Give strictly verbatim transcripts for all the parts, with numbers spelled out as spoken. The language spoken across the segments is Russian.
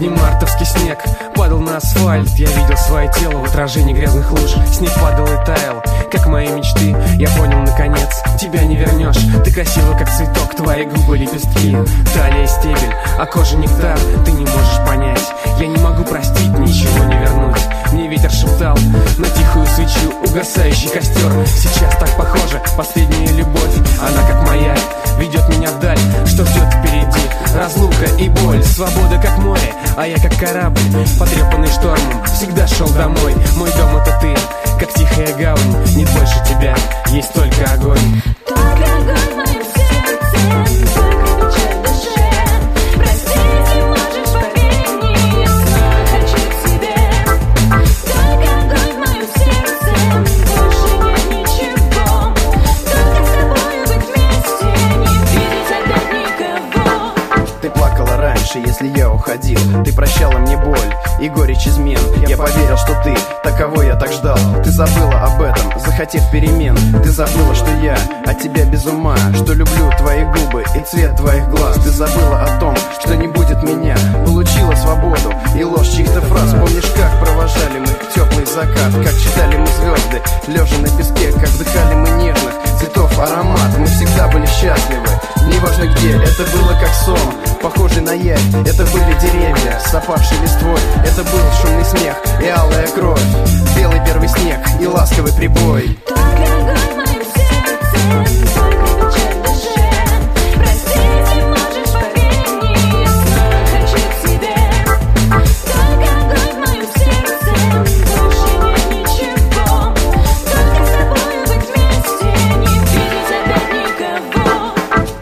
Последний мартовский снег падал на асфальт. Я видел свое тело в отражении грязных луж. Снег падал и таял, как мои мечты. Я понял наконец, тебя не вернешь. Ты красива, как цветок, твои губы лепестки. Талия стебель, а кожа нектар. Ты не можешь понять, я не могу простить, ничего не вернуть. Мне ветер шептал на тихую свечу угасающий костер. Сейчас так похоже, последняя любовь. Она как маяк, ведет меня вдаль. Что ждет впереди? Разлука и боль. Свобода как море, а я как корабль, потрепанный штормом, всегда шел домой. Мой дом это ты, как тихая гавань. Нет больше тебя, есть только огонь. Только огонь в моем сердце, только печаль в душе. Прости, если можешь, поверь мне, я снова хочу к тебе. Только огонь в моем сердце, больше нет ничего. Только с тобою быть вместе, не видеть опять никого. Ты плакала раньше, если я уходил. Ты прощала мне боль и горечь измен. Я поверил, что ты, таковой я так ждал. Ты забыла об этом, захотев перемен. Ты забыла, что я от тебя без ума, что люблю твои губы и цвет твоих глаз. Ты забыла о том, что не будет меня. Получила свободу и ложь чьих-то фраз. Помнишь, как провожали мы теплый закат, как читали мы звезды, лежа на песке, как вдыхали мы нежных цветов аромат. Мы всегда были счастливы, неважно где. Это было как сон, похожий на явь. Это были деревья с опавшей листвой. Это был шумный смех и алая кровь, белый первый снег и ласковый прибой. Только огонь в моем сердце, только печаль в душе. Прости, если можешь, поверь мне, я снова хочу к тебе. Только огонь в моем сердце, больше нет ничего. Только с тобою быть вместе, не видеть опять никого.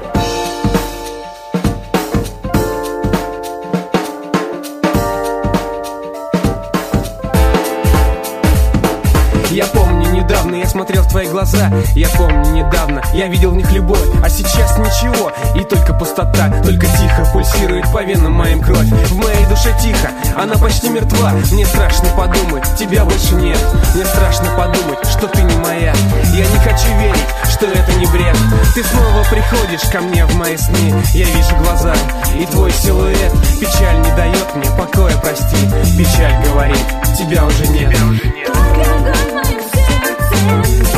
Я помню, недавно я смотрел в твои глаза. Я помню, недавно я видел в них любовь. А сейчас ничего, и только пустота. Только тихо пульсирует по венам моим кровь. В моей душе тихо, она почти мертва. Мне страшно подумать, тебя больше нет. Мне страшно подумать, что ты не моя. Я не хочу верить, что это не бред. Ты снова приходишь ко мне в мои сны. Я вижу глаза и твой силуэт. Печаль не дает мне покоя, прости. Печаль говорит, тебя уже нет. Только огонь в моем сердце,